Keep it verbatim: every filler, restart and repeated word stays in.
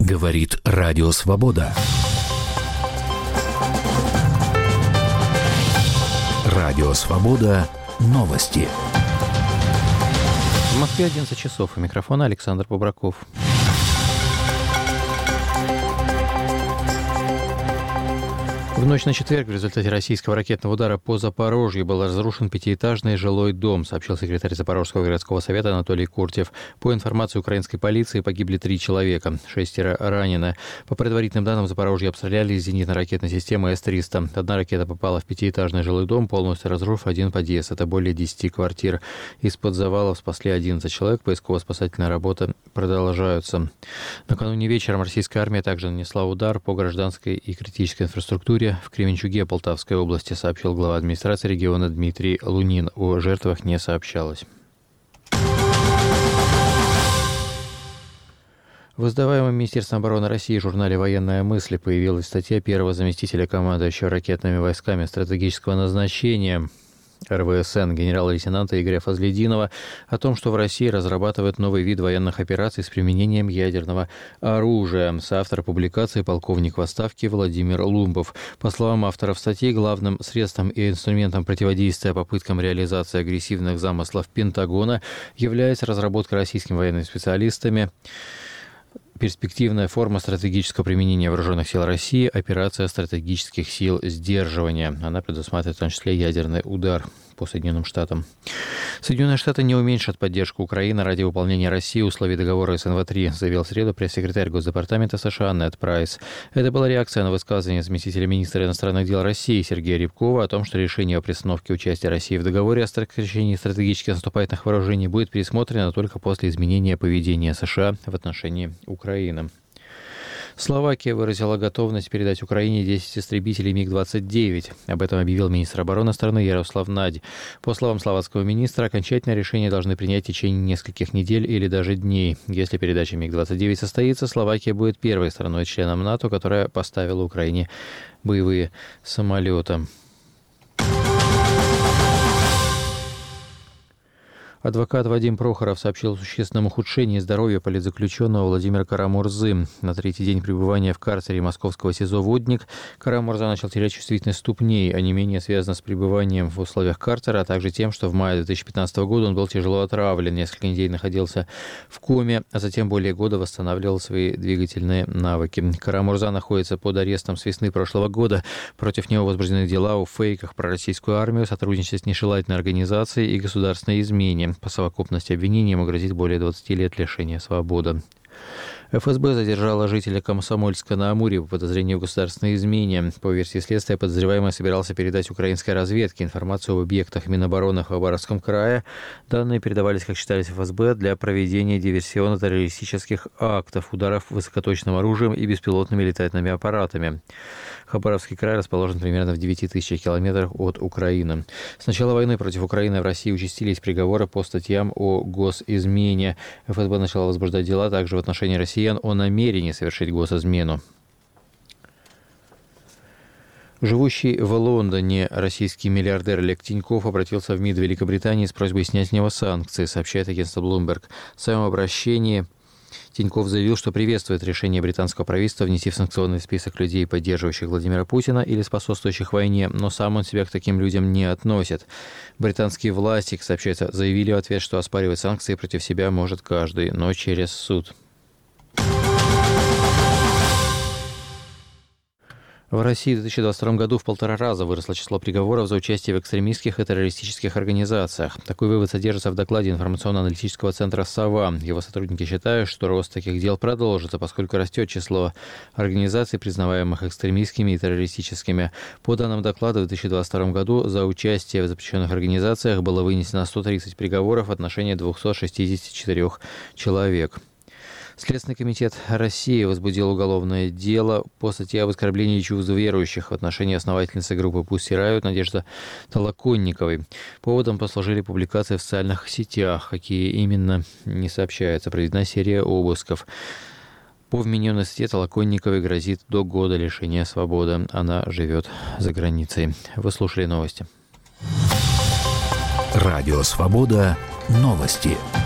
Говорит Радио Свобода. Радио Свобода. Новости. В Москве одиннадцать часов. У микрофона Александр Бобраков. В ночь на четверг в результате российского ракетного удара по Запорожью был разрушен пятиэтажный жилой дом, сообщил секретарь Запорожского городского совета Анатолий Куртьев. По информации украинской полиции, погибли три человека, шестеро ранены. По предварительным данным, в Запорожье обстреляли из зенитно-ракетной системы эс триста. Одна ракета попала в пятиэтажный жилой дом, полностью разрушив один подъезд. Это более десяти квартир. Из-под завалов спасли одиннадцать человек. Поисково-спасательная работа продолжаются. Накануне вечером российская армия также нанесла удар по гражданской и критической инфраструктуре в Кременчуге Полтавской области, сообщил глава администрации региона Дмитрий Лунин. О жертвах не сообщалось. В издаваемом Министерством обороны России журнале «Военная мысль» появилась статья первого заместителя командующего ракетными войсками стратегического назначения эр вэ эс эн генерала-лейтенанта Игоря Фазлидинова о том, что в России разрабатывают новый вид военных операций с применением ядерного оружия. Соавтор публикации полковник в отставке Владимир Лумбов. По словам авторов статьи, главным средством и инструментом противодействия попыткам реализации агрессивных замыслов Пентагона является разработка российскими военными специалистами перспективная форма стратегического применения вооруженных сил России – операция стратегических сил сдерживания. Она предусматривает в том числе ядерный удар по Соединенным Штатам. Соединенные Штаты не уменьшат поддержку Украины ради выполнения России условий договора эс эн вэ три, заявил в среду пресс-секретарь Госдепартамента США Нед Прайс. Это была реакция на высказывание заместителя министра иностранных дел России Сергея Рябкова о том, что решение о приостановке участия России в договоре о сокращении стратегически наступательных вооружений будет пересмотрено только после изменения поведения США в отношении Украины. Словакия выразила готовность передать Украине десять истребителей миг двадцать девять. Об этом объявил министр обороны страны Ярослав Надь. По словам словацкого министра, окончательное решение должны принять в течение нескольких недель или даже дней. Если передача миг двадцать девять состоится, Словакия будет первой страной-членом НАТО, которая поставила Украине боевые самолеты. Адвокат Вадим Прохоров сообщил о существенном ухудшении здоровья политзаключенного Владимира Карамурзы. На третий день пребывания в карцере московского СИЗО «Водник» Карамурза начал терять чувствительность ступней, а не менее связано с пребыванием в условиях карцера, а также тем, что в мае две тысячи пятнадцатого года он был тяжело отравлен, несколько недель находился в коме, а затем более года восстанавливал свои двигательные навыки. Карамурза находится под арестом с весны прошлого года. Против него возбуждены дела о фейках про российскую армию, сотрудничестве с нежелательной организацией и государственной измене. По совокупности обвинений ему грозит более двадцати лет лишения свободы. эф эс бэ задержала жителя Комсомольска на Амуре по подозрению в государственной измене. По версии следствия, подозреваемый собирался передать украинской разведке информацию об объектах Минобороны в Хабаровском крае. Данные передавались, как считались эф эс бэ, для проведения диверсионно-террористических актов, ударов высокоточным оружием и беспилотными летательными аппаратами. Хабаровский край расположен примерно в девяти тысячах километрах от Украины. С начала войны против Украины в России участились приговоры по статьям о госизмене. эф эс бэ начала возбуждать дела также в отношении россиян о намерении совершить госизмену. Живущий в Лондоне российский миллиардер Олег Тиньков обратился в МИД Великобритании с просьбой снять с него санкции, сообщает агентство Bloomberg. В своем обращении Тиньков заявил, что приветствует решение британского правительства внести в санкционный список людей, поддерживающих Владимира Путина или способствующих войне, но сам он себя к таким людям не относит. Британские власти, как сообщается, заявили в ответ, что оспаривать санкции против себя может каждый, но через суд. В России в две тысячи двадцать втором году в полтора раза выросло число приговоров за участие в экстремистских и террористических организациях. Такой вывод содержится в докладе информационно-аналитического центра «Сова». Его сотрудники считают, что рост таких дел продолжится, поскольку растет число организаций, признаваемых экстремистскими и террористическими. По данным доклада, в две тысячи двадцать втором году за участие в запрещенных организациях было вынесено сто тридцать приговоров в отношении двухсот шестидесяти четырёх человек. Следственный комитет России возбудил уголовное дело по статье об оскорблении чувств верующих в отношении основательницы группы «Пусть Рают» Надежды Толоконниковой. Поводом послужили публикации в социальных сетях. Какие именно, не сообщается. Проведена серия обысков. По вмененной статье Толоконниковой грозит до года лишения свободы. Она живет за границей. Вы слушали новости. Радио «Свобода». Новости.